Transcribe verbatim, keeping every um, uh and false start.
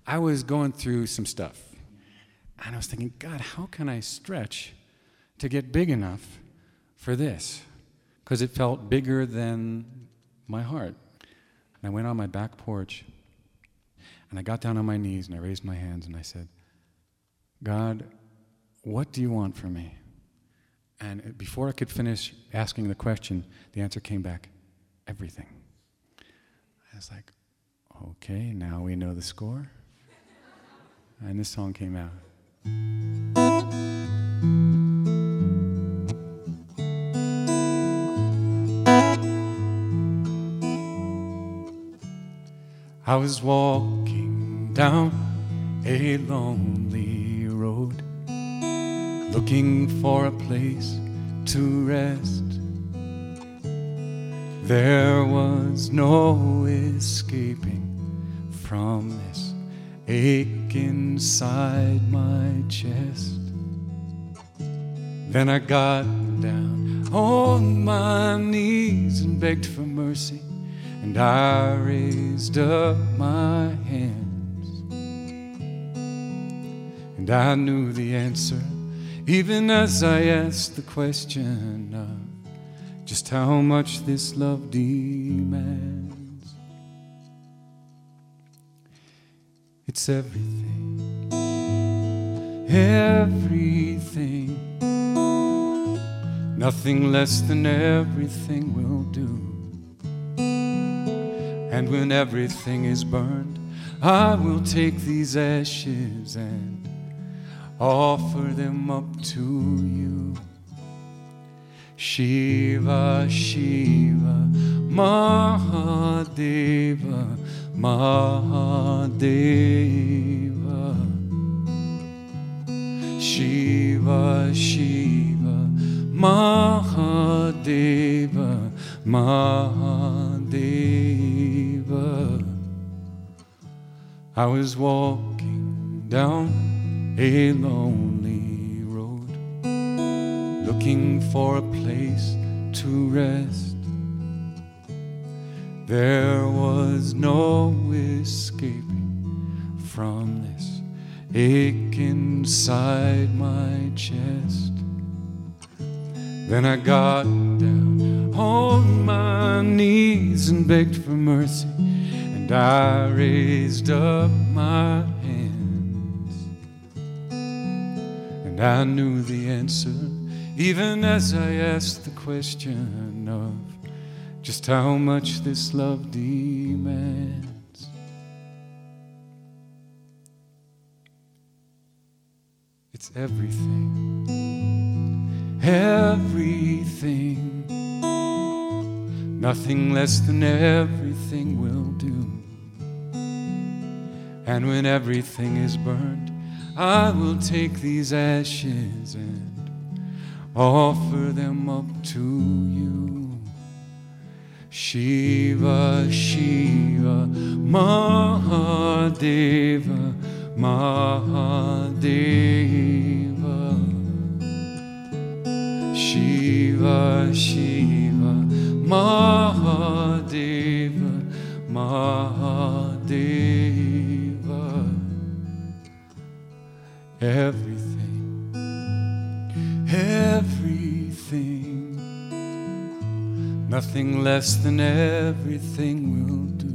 I was going through some stuff. And I was thinking, God, how can I stretch to get big enough for this? Because it felt bigger than my heart. And I went on my back porch, and I got down on my knees, and I raised my hands, and I said, God, what do you want from me? And before I could finish asking the question, the answer came back, everything. I was like, okay, now we know the score. And this song came out. I was walking down a lonely road, looking for a place to rest. There was no escaping from this ache inside my chest. Then I got down on my knees and begged for mercy, and I raised up my hands. And I knew the answer, even as I asked the question of just how much this love demands. It's everything, everything. Nothing less than everything will do. And when everything is burned, I will take these ashes and offer them up to you. Shiva, Shiva, Mahadeva, Mahadeva. Shiva, Shiva, Mahadeva, Mahadeva. I was walking down a lonely road, looking for a place to rest. There was no escaping from this ache inside my chest. Then I got down on my knees and begged for mercy, and I raised up my hands. And I knew the answer, even as I asked the question of just how much this love demands. It's everything, everything. Nothing less than everything will do. And when everything is burned, I will take these ashes and offer them up to you. Shiva, Shiva, Mahadeva, Mahadeva. Shiva, Shiva, Mahadeva, Mahadeva. Everything, everything. Nothing less than everything will do.